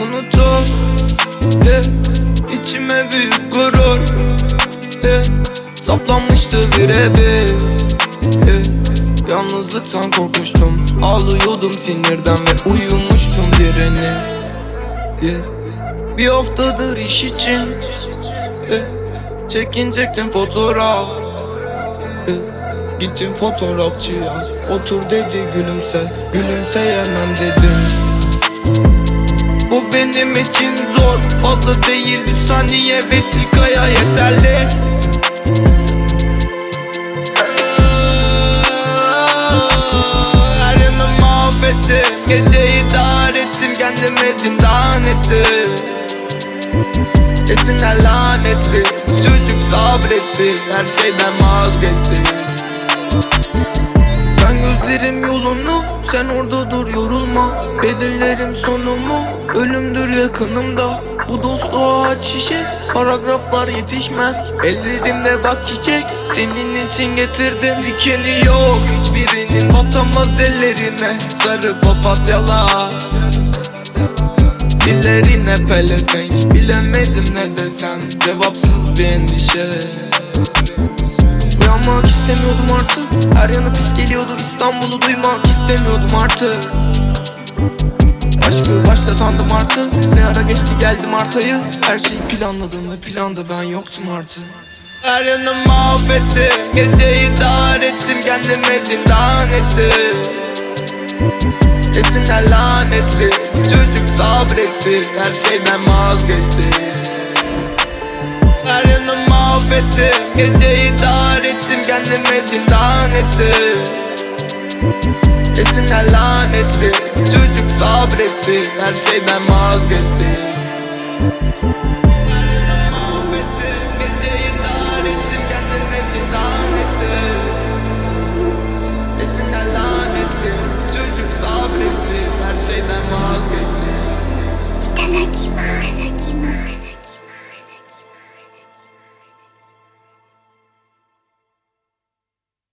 unutup içime büyük gurur saplanmıştı birebir. Yalnızlıktan korkmuştum, ağlıyordum sinirden ve uyumuştum birini. Bir haftadır iş için çekinecektim fotoğraf. Gittim fotoğrafçıya, otur dedi gülümse, gülümseyemem dedim. Bu benim için zor, fazla değil 3 saniye vesikaya yeterli. Her yanım mahvettim, geceyi dar ettim, kendime zindan ettim. Esinler lanetli, çocuk sabretti, her şeyden vazgeçti. Ben gözlerim yolunu, sen orada dur yorulma. Belirlerim sonumu, ölümdür yakınımda. Bu dostluğa aç şişe, paragraflar yetişmez. Ellerimde bak çiçek, senin için getirdim. Dikeni yok hiçbirinin, batamaz ellerine. Sarı papatyalar, dillerine pelesenk. Bilemedim ne desem, cevapsız bir endişe. Uyanmak istemiyordum artık, her yana pis geliyordu. İstanbul'u duymak istemiyordum artık. Aşkı başlatandım artık, ne ara geçti geldi Mart ayı. Her şeyi planladım ve planda ben yoktum artık. Her yanım mahvettim, geceyi dar ettim, kendime zindan ettim. Esinler lanetli, çocuk sabretti, her şeyden vazgeçti. Her yanım mahvettim, geceyi dar ettim, kendime zindan ettim. Esinler lanetli, çocuk sabretti, her şeyden vazgeçti. Her yanım mahvettim, geceyi dar ettim, kendime zindan ettim. Esinler lanetli, çocuk sabretti, her şeyden vazgeçti. いただきます。